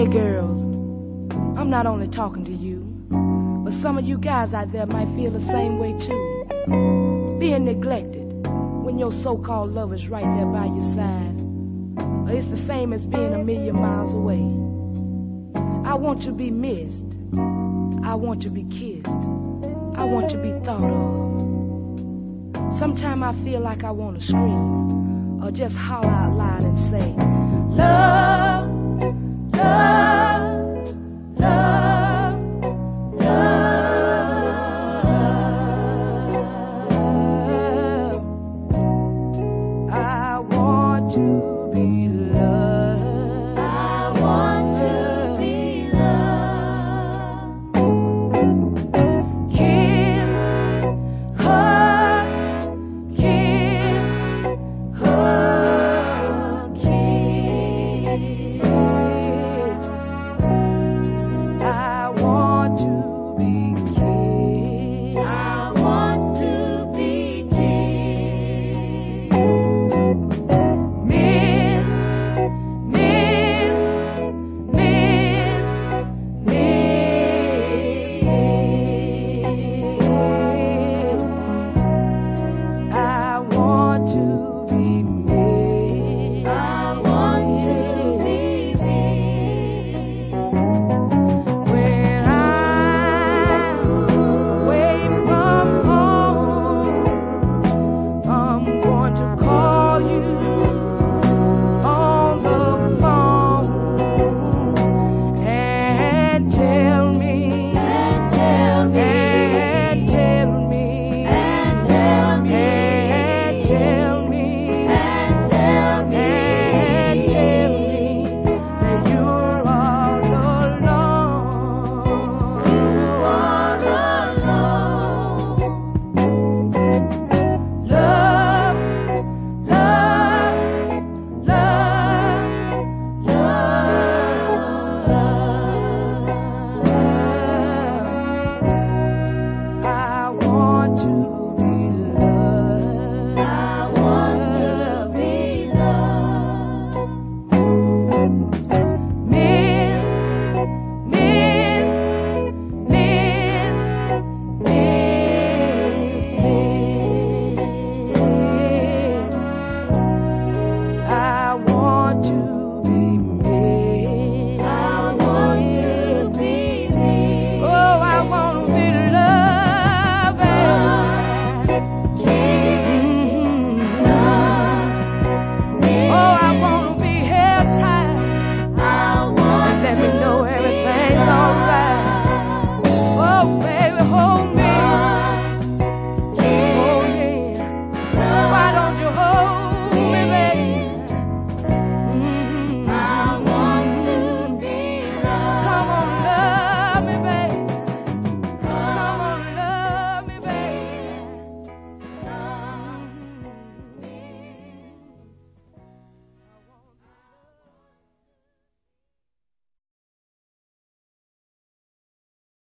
Hey girls, I'm not only talking to you, but some of you guys out there might feel the same way too. Being neglected when your so-called lover's right there by your side. It's the same as being a million miles away. I want to be missed. I want to be kissed. I want to be thought of. Sometimes I feel like I want to scream or just holler out loud and say, love.